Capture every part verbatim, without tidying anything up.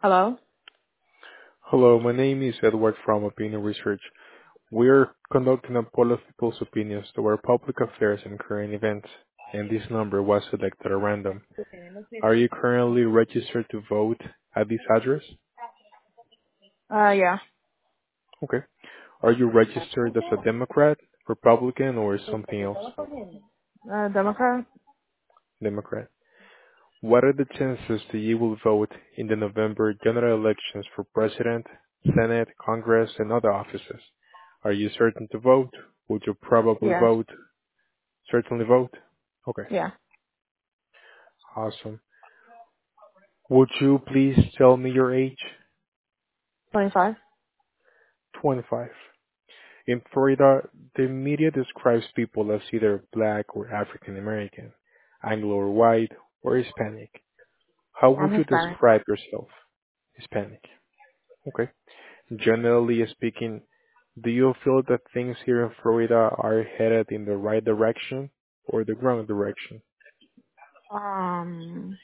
Hello? Hello, my name is Edward from Opinion Research. We are conducting a poll of people's opinions toward public affairs and current events, and this number was selected at random. Are you currently registered to vote at this address? Uh, yeah. Okay. Are you registered as a Democrat, Republican, or something else? Uh, Democrat? Democrat. What are the chances that you will vote in the November general elections for President, Senate, Congress, and other offices? Are you certain to vote? Would you probably Yes. vote? Certainly vote? Okay, Yeah. awesome. Would you please tell me your age? twenty-five? twenty-five. In Florida, the media describes people as either black or African American, Anglo or white, or Hispanic. How would I'm you Hispanic. describe yourself? Hispanic. Okay. Generally speaking, do you feel that things here in Florida are headed in the right direction or the wrong direction? Um,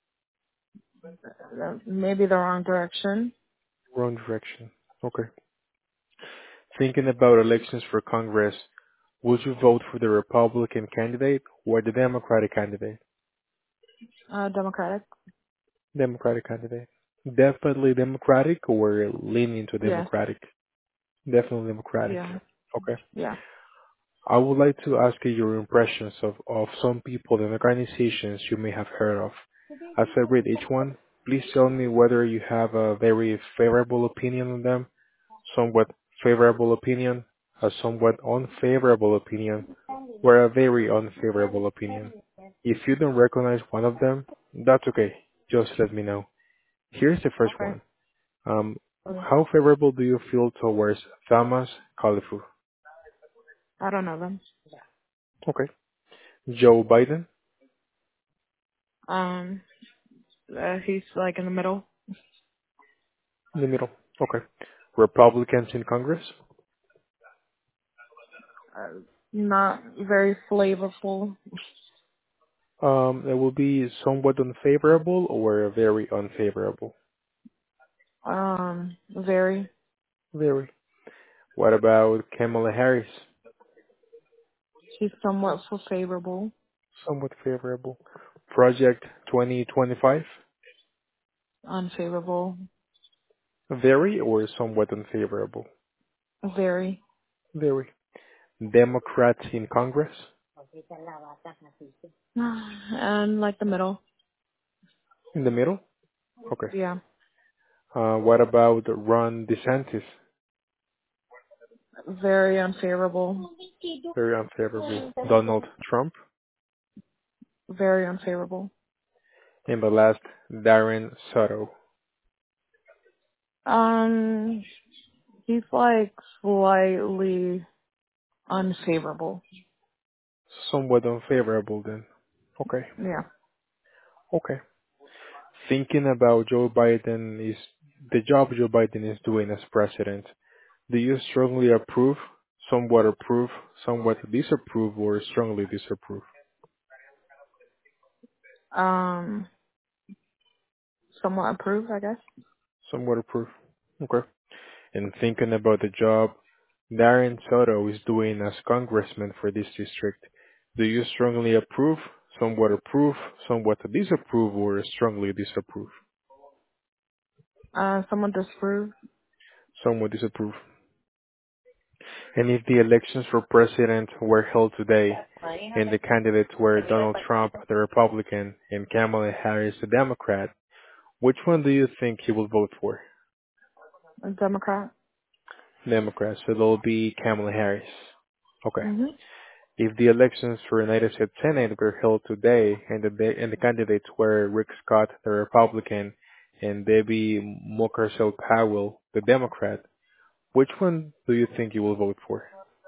uh, maybe the wrong direction. Wrong direction. Okay. Thinking about elections for Congress, would you vote for the Republican candidate or the Democratic candidate? Uh, Democratic? Democratic candidate. Definitely Democratic or leaning to Yes. Democratic? Definitely Democratic. Yeah. Okay. Yeah. I would like to ask you your impressions of, of some people and organizations you may have heard of. As I read each one, please tell me whether you have a very favorable opinion on them, somewhat favorable opinion, a somewhat unfavorable opinion, or a very unfavorable opinion. If you don't recognize one of them, that's okay. Just let me know. Here's the first Okay. one. Um, how favorable do you feel towards Thomas Califu? I don't know them. Okay. Joe Biden Um, uh, he's like in the middle. in the middle. Okay. Republicans in Congress? Uh, not very flavorful. Um, it will be somewhat unfavorable or very unfavorable. Um, very. Very. What about Kamala Harris? She's somewhat for favorable. Somewhat favorable. Project twenty twenty-five? Unfavorable. Very or somewhat unfavorable? Very. Very. Democrats in Congress? And like the middle. In the middle? Okay. Yeah. Uh, what about Ron DeSantis? Very unfavorable. Very unfavorable. Donald Trump? Very unfavorable. And the last, Darren Soto. Um, he's like slightly unfavorable. Somewhat unfavorable then. Okay. Yeah. Okay. Thinking about Joe Biden is the job Joe Biden is doing as president. Do you strongly approve, somewhat approve, somewhat disapprove, or strongly disapprove? Um, somewhat approved, I guess. Somewhat approve. Okay. And thinking about the job Darren Soto is doing as congressman for this district, do you strongly approve, somewhat approve, somewhat disapprove, or strongly disapprove? Uh, somewhat disapproved. Somewhat disapprove. And if the elections for president were held today and the candidates were Donald Trump, the Republican, and Kamala Harris, the Democrat, which one do you think he will vote for? A Democrat. Democrat, so it'll be Kamala Harris. Okay. Mhm. If the elections for United States Senate were held today and the and the candidates were Rick Scott, the Republican, and Debbie Mucarsel Powell, the Democrat, which one do you think you will vote for?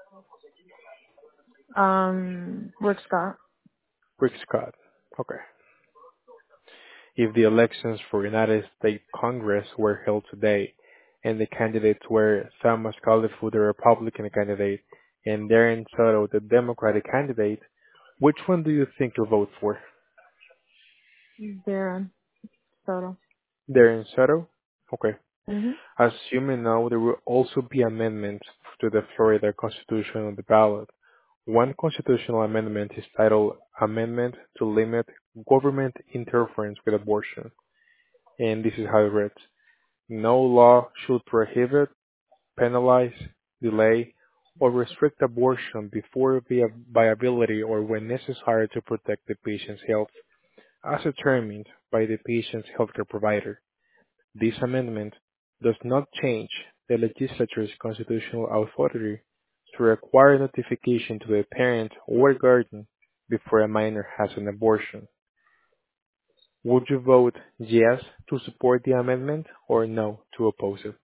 Um, Rick Scott. Rick Scott. Okay. If the elections for United States Congress were held today and the candidates were Thomas Califu, the Republican candidate, and Darren Soto, the Democratic candidate, which one do you think you'll vote for? Darren Soto. Darren Soto? Okay. Mhm. As you may know, there will also be amendments to the Florida Constitution on the ballot. One constitutional amendment is titled Amendment to Limit Government Interference with Abortion, and this is how it reads. No law should prohibit, penalize, delay, or restrict abortion before via viability or when necessary to protect the patient's health, as determined by the patient's healthcare provider. This amendment does not change the legislature's constitutional authority to require notification to a parent or guardian before a minor has an abortion. Would you vote yes to support the amendment or no to oppose it?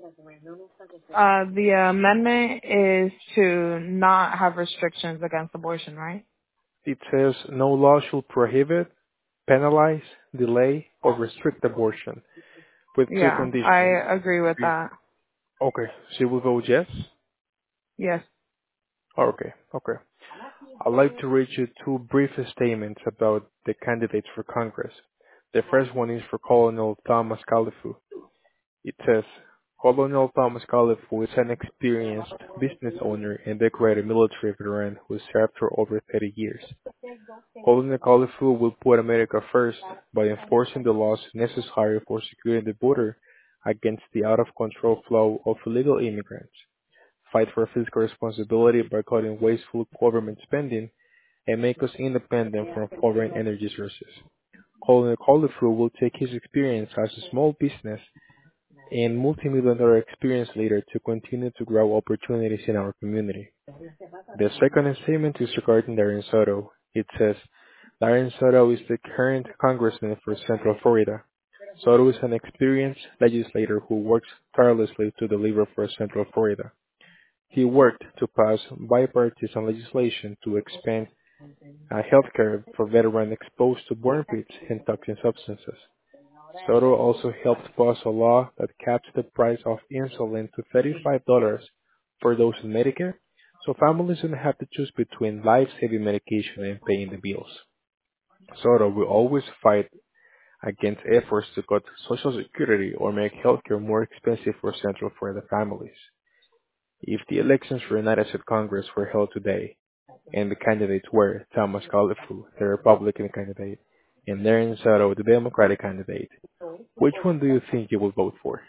Uh, the amendment is to not have restrictions against abortion, right? It says no law shall prohibit, penalize, delay, or restrict abortion with two Yeah, conditions. I agree with that. Okay, so you will vote yes? Yes. Okay, okay. I'd like to read you two brief statements about the candidates for Congress. The first one is for Colonel Thomas Califu. It says, Colonel Thomas Califu is an experienced business owner and decorated military veteran who served for over thirty years. Colonel Califu will put America first by enforcing the laws necessary for securing the border against the out-of-control flow of illegal immigrants, fight for fiscal responsibility by cutting wasteful government spending, and make us independent from foreign energy sources. Colonel Califu will take his experience as a small business and multi-million dollar experience leader to continue to grow opportunities in our community. The second statement is regarding Darren Soto. It says, Darren Soto is the current congressman for Central Florida. Soto is an experienced legislator who works tirelessly to deliver for Central Florida. He worked to pass bipartisan legislation to expand uh, health care for veterans exposed to burn pits and toxic substances. Soto also helped pass a law that caps the price of insulin to thirty-five dollars for those in Medicare, so families don't have to choose between life-saving medication and paying the bills. Soto will always fight against efforts to cut Social Security or make healthcare more expensive for Central Florida families. If the elections for United States Congress were held today, and the candidates were Thomas Califu, the Republican candidate, and Darren Soto, the Democratic candidate, which one do you think you will vote for?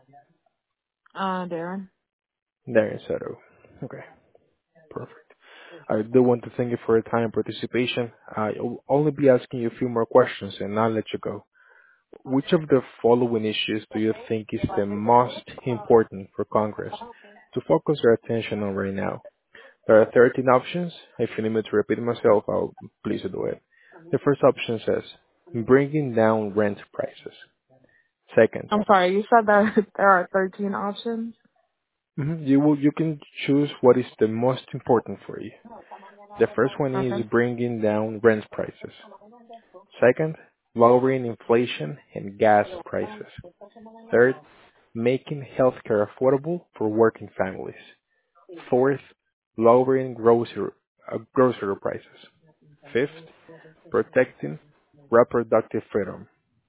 Uh, Darren. Darren Soto. Okay, perfect. I do want to thank you for your time and participation. I'll only be asking you a few more questions and I'll let you go. Which of the following issues do you think is the most important for Congress to focus their attention on right now? There are thirteen options. If you need me to repeat myself, I'll please do it. The first option says, bringing down rent prices. Second, I'm sorry, you said that there are thirteen options? mhm, you will you can choose what is the most important for you. The first one is Okay. bringing down rent prices. Second, lowering inflation and gas prices. Third, making healthcare affordable for working families. Fourth, lowering grocery, uh, grocery prices. Fifth, protecting reproductive freedom.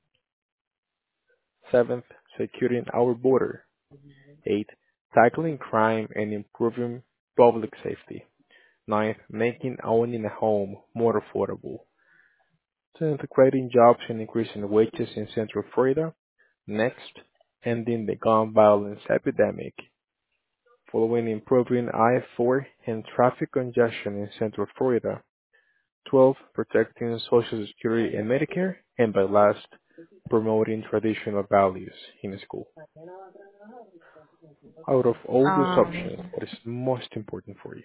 Seventh, securing our border. Eight, tackling crime and improving public safety. Ninth, making owning a home more affordable. Tenth, creating jobs and increasing wages in Central Florida. Next, ending the gun violence epidemic. Following, improving I four and traffic congestion in Central Florida. twelve. Protecting Social Security and Medicare. And by last, promoting traditional values in school. Out of all those options, Um, what is most important for you?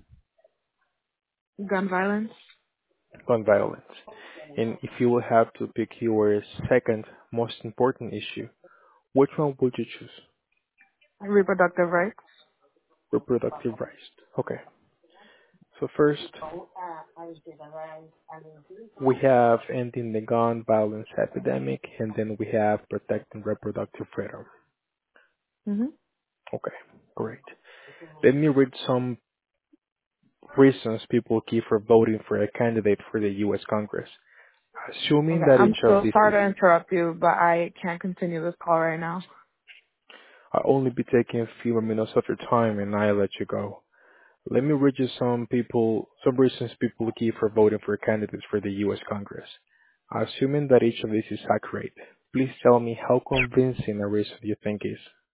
gun violence, Gun violence. And if you will have to pick your second most important issue, which one would you choose? reproductive rights. Reproductive rights. Okay. So first, we have ending the gun violence epidemic, and then we have protecting reproductive freedom. Mhm. Okay, great. Let me read some reasons people give for voting for a candidate for the U S Congress. Assuming Okay, that I'm each of so these sorry is, to interrupt you, but I can't continue this call right now. I'll only be taking a few more minutes of your time and I'll let you go. Let me read you some people, some reasons people give for voting for candidates for the U S Congress. Assuming that each of these is accurate, please tell me how convincing a reason you think is.